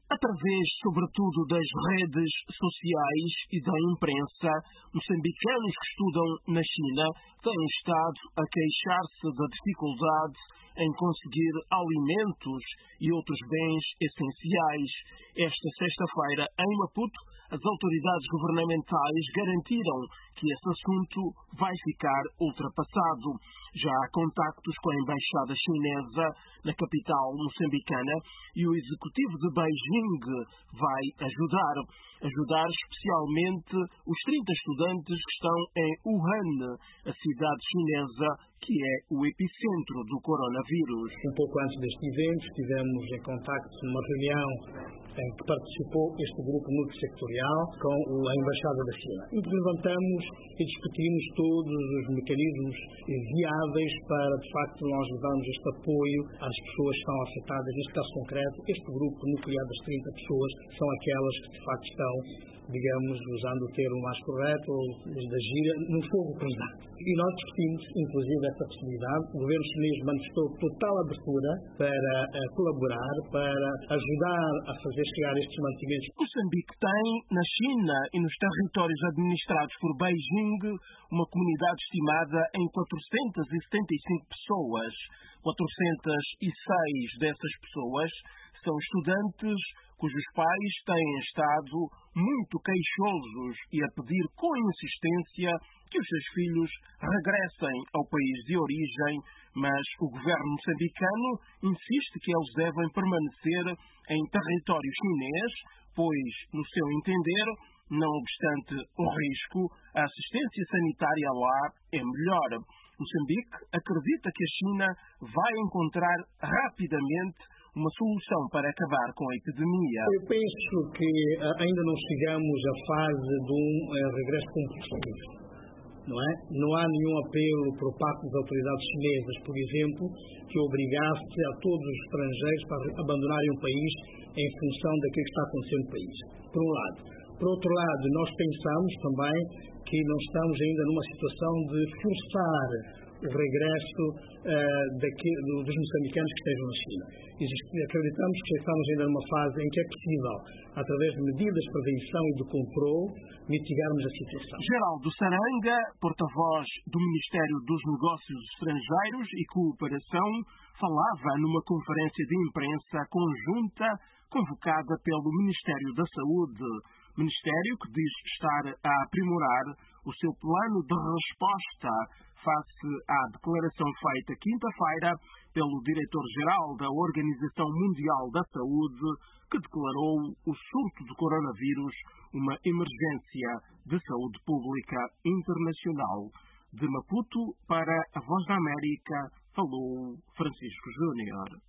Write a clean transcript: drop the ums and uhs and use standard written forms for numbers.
Através, sobretudo, das redes sociais e da imprensa, moçambicanos que estudam na China têm estado a queixar-se da dificuldade em conseguir alimentos e outros bens essenciais. Esta sexta-feira, em Maputo, as autoridades governamentais garantiram que esse assunto vai ficar ultrapassado. Já há contactos com a embaixada chinesa na capital moçambicana e o executivo de Beijing vai ajudar especialmente os 30 estudantes que estão em Wuhan, a cidade chinesa que é o epicentro do coronavírus. Um pouco antes deste evento, estivemos em contacto numa reunião em que participou este grupo multissectorial com a Embaixada da China. E levantamos e discutimos todos os mecanismos viáveis para, de facto, nós levarmos este apoio às pessoas que estão afetadas. Neste caso concreto, este grupo nuclear das 30 pessoas são aquelas que, de facto, estão, digamos, usando o termo mais correto, ou da gíria, no fogo cruzado. E nós discutimos, inclusive, essa possibilidade. O governo chinês manifestou total abertura para colaborar, para ajudar a fazer chegar estes mantimentos. Moçambique tem, na China e nos territórios administrados por Beijing, uma comunidade estimada em 475 pessoas. 406 dessas pessoas são estudantes cujos pais têm estado muito queixosos e a pedir com insistência que os seus filhos regressem ao país de origem, mas o governo moçambicano insiste que eles devem permanecer em território chinês, pois, no seu entender, não obstante o risco, a assistência sanitária lá é melhor. Moçambique acredita que a China vai encontrar rapidamente uma solução para acabar com a epidemia. Eu penso que ainda não chegamos à fase de um regresso compulsivo, não é? Não há nenhum apelo por parte das autoridades chinesas, por exemplo, que obrigasse a todos os estrangeiros para abandonarem o país em função daquilo que está acontecendo no país, por um lado. Por outro lado, nós pensamos também que não estamos ainda numa situação de forçar o regresso dos moçambicanos que estejam na China. Acreditamos que estamos ainda numa fase em que é possível, através de medidas de prevenção e de controle, mitigarmos a situação. Geraldo Saranga, porta-voz do Ministério dos Negócios Estrangeiros e Cooperação, falava numa conferência de imprensa conjunta convocada pelo Ministério da Saúde. Ministério que diz estar a aprimorar o seu plano de resposta face à declaração feita quinta-feira pelo diretor-geral da Organização Mundial da Saúde, que declarou o surto de coronavírus uma emergência de saúde pública internacional. De Maputo para a Voz da América, falou Francisco Júnior.